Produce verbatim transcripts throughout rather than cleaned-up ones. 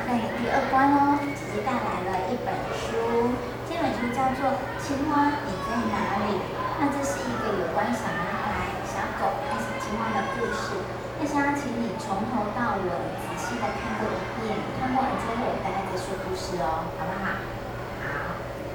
在第二关哦，姐姐带来了一本书，这本书叫做《青蛙你在哪里》。那这是一个有关小男孩、小狗和小青蛙的故事。但是要请你从头到尾仔细的看过一遍，看过完之后我大概再说故事哦，好不好？好。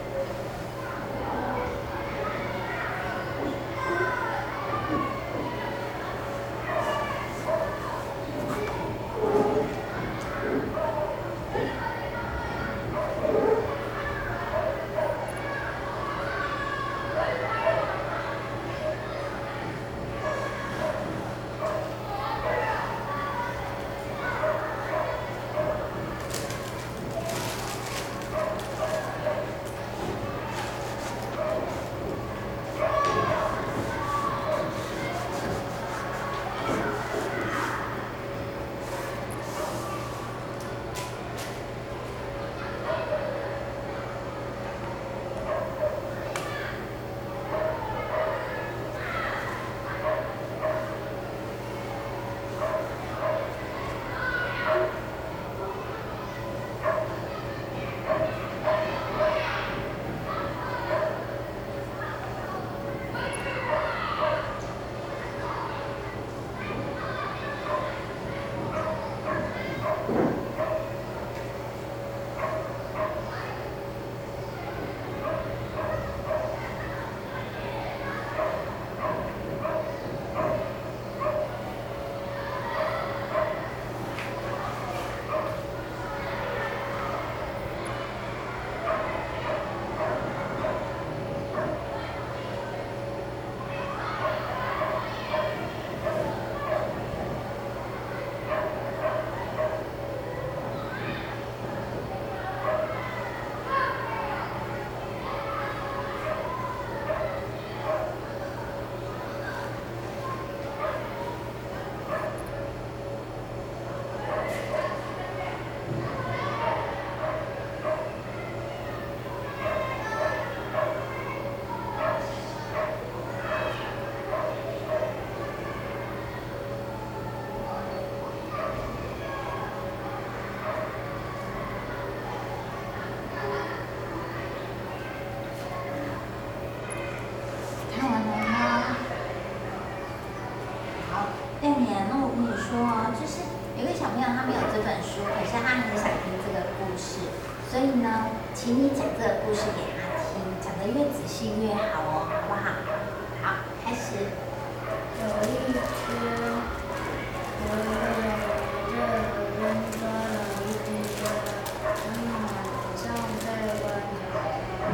对呀，那我跟你说哦，就是有个小朋友他没有这本书，可是他很想听这个故事，所以呢，请你讲这个故事给他听，讲得越仔细越好哦，好不好？好，开始。 有一只活着活着的人抓了一只鸭，它们晚上在观察它。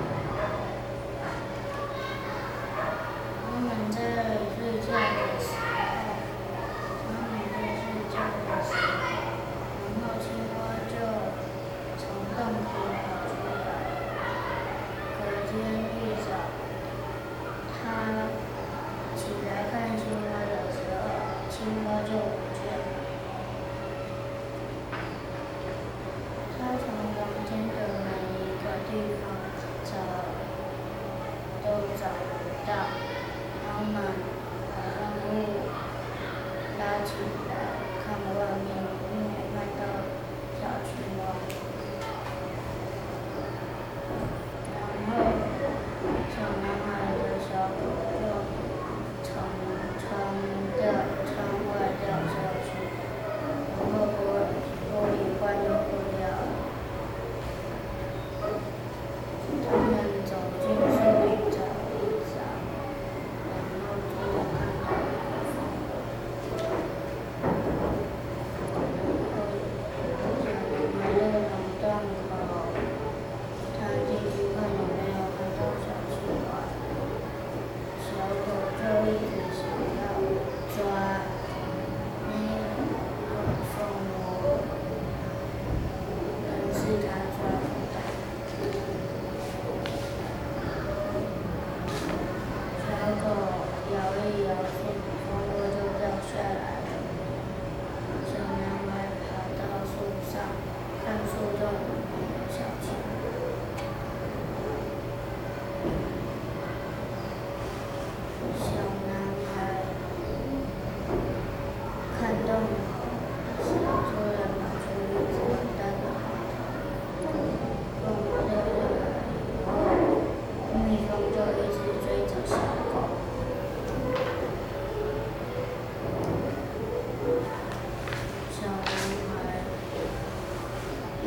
它们在睡觉的时候，它们在睡觉的时候，然后青蛙就从洞口跑出来。隔天一早，它起来看青蛙的时候，青蛙就不见了。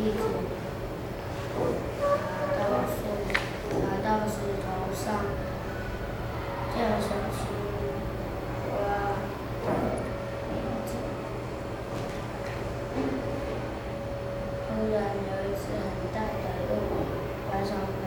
一直爬到树，爬到石头上，叫小青蛙名字。突然有一只很大的鹿爬上